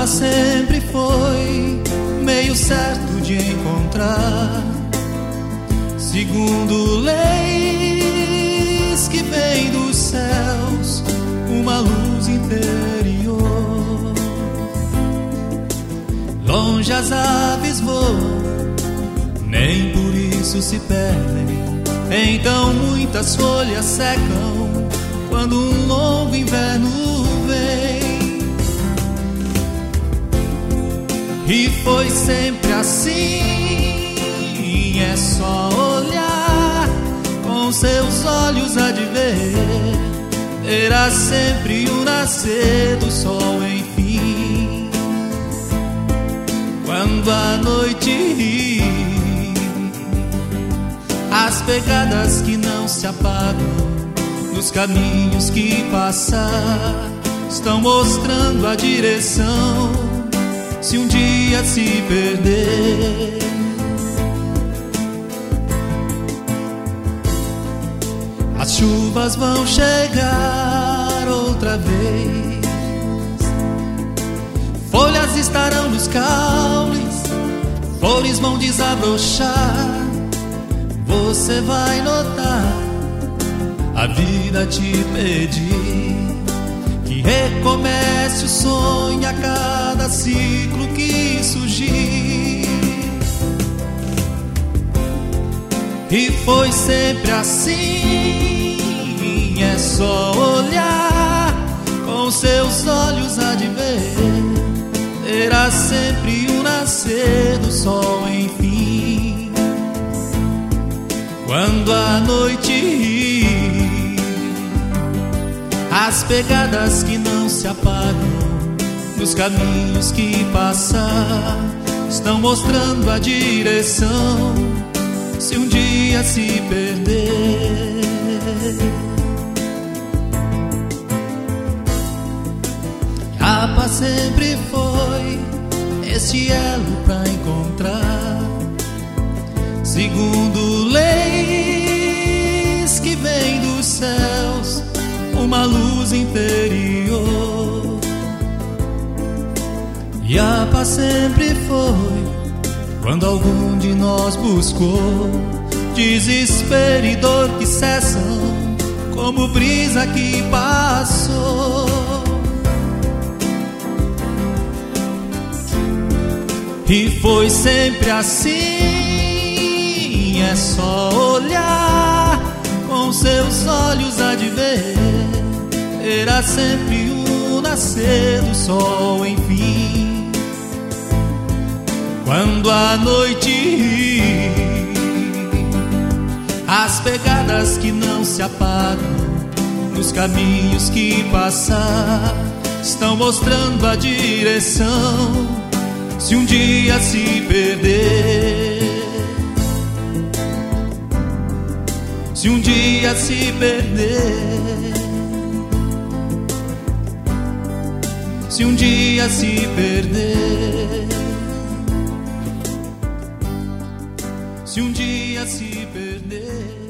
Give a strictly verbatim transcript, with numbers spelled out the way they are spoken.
paz sempre foi meio certo de encontrar, segundo leis que vêm dos céus, uma luz interior. Longe as aves voam, nem por isso se perdem, então muitas folhas secam quando um longo inverno vem. E foi sempre assim, é só olhar, com seus olhos há de ver, terá sempre o nascer do sol enfim. Quando a noite ri, as pegadas que não se apagam nos caminhos que passar estão mostrando a direção, se um dia se perder. As chuvas vão chegar outra vez, folhas estarão nos caules, flores vão desabrochar. Você vai notar a vida te pedir que recomece o sonho a cada ciclo que surgir. E foi sempre assim, é só olhar, com seus olhos há de ver, terá sempre o nascer do sol enfim. Quando a noite ri, as pegadas que não se apagam nos caminhos que passar estão mostrando a direção, se um dia se perder. A paz sempre foi este elo pra encontrar, segundo leis que vêm dos céus, uma luz interior. E a paz sempre foi quando algum de nós buscou, desespero e dor que cessam como brisa que passou. E foi sempre assim, é só olhar, com seus olhos há de ver, terá sempre o nascer do sol enfim. Quando a noite ri, as pegadas que não se apagam nos caminhos que passar estão mostrando a direção, se um dia se perder. Se um dia se perder, se um dia se perder, se um dia se perder.